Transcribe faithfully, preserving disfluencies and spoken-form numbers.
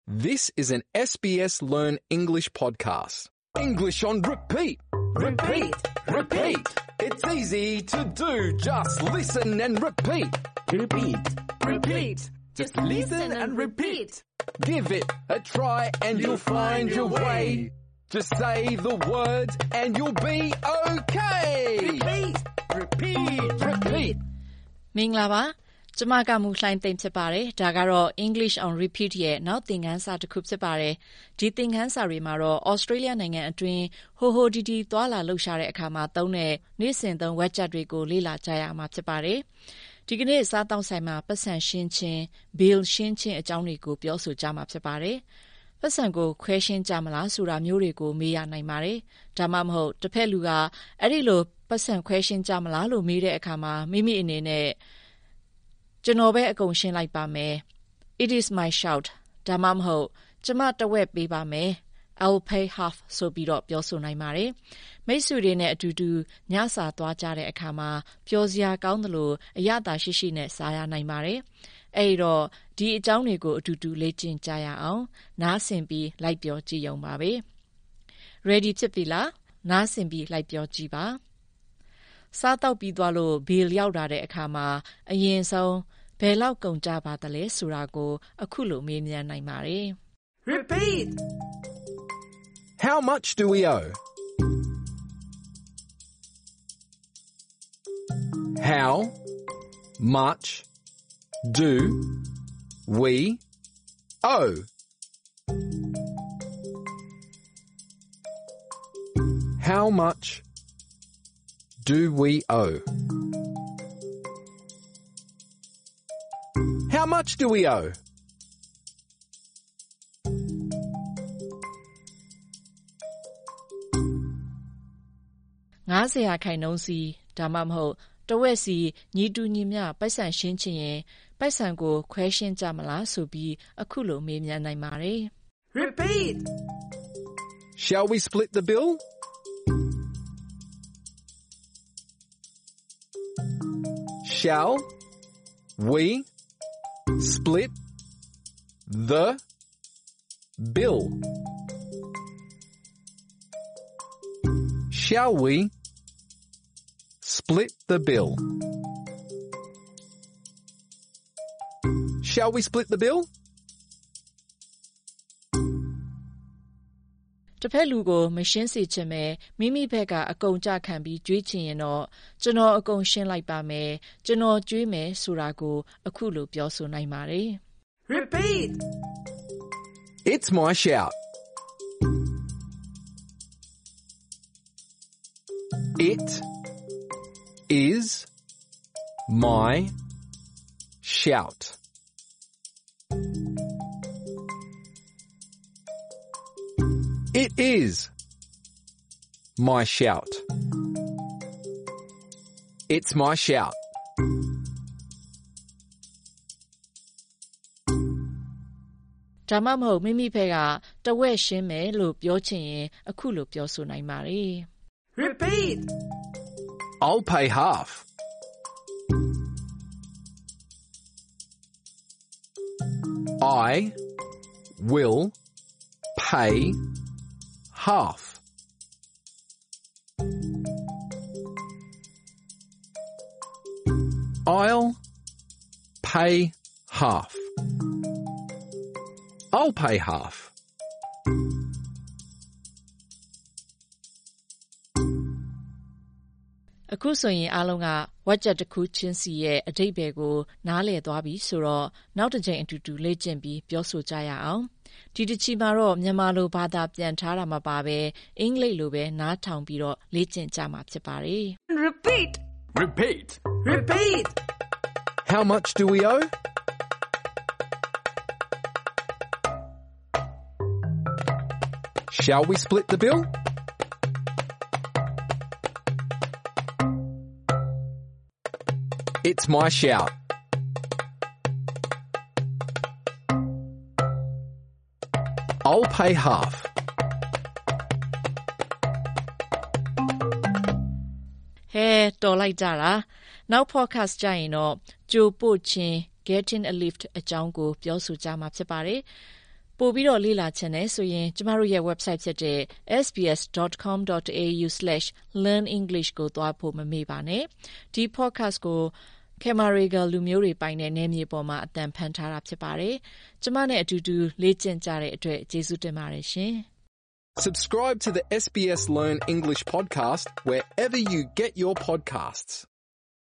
This is an S B S Learn English podcast. English on repeat. Repeat. Repeat. It's easy to do. Just listen and repeat. Repeat. Repeat. Just listen and repeat. Give it a try and you'll find your way. Just say the words and you'll be okay. Repeat. Repeat. Repeat. မင်္ဂလာပါကျွန်မကမူလှိုင်းသိမ့်ဖြစ်ပါတယ်ဒါကတော့ English on repeat ရဲ့နောက်သင်ခန်းစာတစ်ခုဖြစ်ပါတယ်ဒီသင်ခန်းစာတွေမှာတော့ Australia နိုင်ငံအတွင်းဟိုဟိုဒီဒီသွာလာလှုပ်ရှားတဲ့အခါမှာသုံးတဲ့နေ့စဉ်သုံး word တွေကိုလေ့လာကြရမှာဖြစ်ပါတယ်ဒီကနေ့စားတောင်းဆိုင်မှာပတ်စံရှင်းချင်း bill ရှင်းချင်းအကြောင်းတွေကိုပြောဆိုကြမှာဖြစ်ပါတယ်ပတ်စံကိုခွဲရှင်းကြမလားဆိုတာမျိုးတွေကိုမေးရနိုင်ပါတယ်ဒါမှမဟုတ်တစ်ဖက်လူကအဲ့ဒီလိုပတ်စံခွဲရှင်းကြမလားလို့မေးတဲ့အခါမှာမိမိအနေနဲ့ကျွန်တော်ပဲအကုန်ရှင်းလိုက်ပါမယ် It is my shout ဒါမှမဟုတ်ကျွန်မတဝက်ပေးပါမယ် I'll pay half ဆိုပြီးတော့ပြောဆိုနိုင်ပါတယ်မိတ်ဆွေတွေနဲ့အတူတူညစာသွားကြတဲ့အခါမှာပျော်စရာကောင်းသလိုအရသာရှိရှိနဲ့စားရနိုင်ပါတယ်အဲ့တော့ဒီအကြောင်းတွေကိုအတူတူလေ့ကျင့်ကြရအောင်နားဆင်ပြီးလိုက်ပြောကြည့်အောင်ပါပဲ Ready ဖြစ်ပြီလားနားဆင်ပြီးလိုက်ပြောကြည့်ပါစားတော့ပြီးသွားလို့ bill ရောက်လာတဲ့အခါမှာအရင်ဆုံးဘယ်လောက်ကုန်ကြပါသလဲဆိုတာကိုအခုလိုမေးမြန်းနိုင်ပါတယ် Repeat. How much do we owe? How much do we owe? How much do we owe? How much do we owe? ninetyရာခိုင်နှုန်းစီဒါမှမဟုတ်တဝက်စီညီတူညီမျှပိုက်ဆံရှင်းချင်ရင်ပိုက်ဆံကိုခွဲရှင်းကြမလားဆိုပြီးအခုလိုမေးမြန်းနိုင်ပါတယ် Repeat. Shall we split the bill? Shall we split the bill? Shall we split the bill? Shall we split the bill? တစ်ဖက်လူကိုမရှင်းစေချင်ပဲမိမိဘက်ကအကုန်ကြခံပြီးကြွေးချင်ရင်တော့ကျွန်တော်အကုန်ရှင်းလိုက်ပါမယ်ကျွန်တော်ကြွေးမယ်ဆိုတာကိုအခုလိုပြောဆိုနိုင်ပါတယ် Repeat. It's my shout. It is my shout. It is my shout. It's my shout. ဒါမှမဟုတ်မိမိဘက်ကတဝက်ရှင်းမယ်လို့ပြောချင်ရင်အခုလိုပြောဆိုနိုင်ပါတယ် Repeat. I'll pay half. I will pay half. I'll pay half. I'll pay half. အခုဆိုရင်အားလုံးကဝတ်ချက်တစ်ခုချင်းစီရဲ့အဓိပ္ပာယ်ကိုနားလည်သွားပြီဆိုတော့နောက်တစ်ချိန်အတူတူလေ့ကျင့်ပြီးပြောဆိုကြရအောင်ဒီတစ်ချီမှာတော့မြန်မာလိုဘာသာပြန်ထားတာမပါဘဲအင်္ဂလိပ်လိုပဲနားထောင်ပြီးတော့လေ့ကျင့်ကြမှာဖြစ်ပါတယ် Repeat. Repeat. Repeat. How much do we owe? Shall we split the bill? It's my shout. I'll pay half. ဟဲတော်လိုက်ကြတာနောက် podcast ကြရင်တော့ကြိုပို့ချင်း getting a lift အကြောင်းကိုပြောဆိုကြမှာဖြစ်ပါတယ်ပို့ပြီးတော့လေ့လာချင်တယ်ဆိုရင်ကျမတို့ရဲ့ website ဖြစ်တဲ့ s b s dot com dot a u slash learn english ကိုသွားဖို့မမေ့ပါနဲ့ဒီ podcast ကိုCamaraga လူမျိုးတွေပိုင်တဲ့နယ်မြေပေါ်မှာအတန်ဖန်ထားတာဖြစ်ပါတယ်ကျမနဲ့အတူတူလေ့ကျင့်ကြတဲ့အတွက်ကျေးဇူးတင်ပါတယ်ရှင် Subscribe to the S B S Learn English podcast wherever you get your podcasts.